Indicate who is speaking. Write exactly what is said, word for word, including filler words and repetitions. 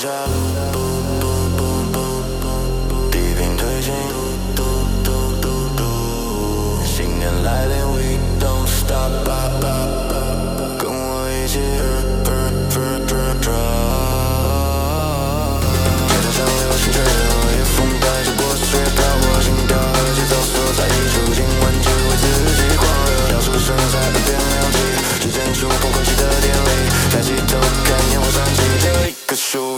Speaker 1: 下路，地平推进，新年来临 ，We don't stop， 跟我一起 drive。街头上流行吹落叶，风带着波碎，飘过心跳和节奏所在一处，今晚只为自己狂热，要出生在一片亮起，时间触碰空气的电力，抬起头看烟火闪起，这一棵树。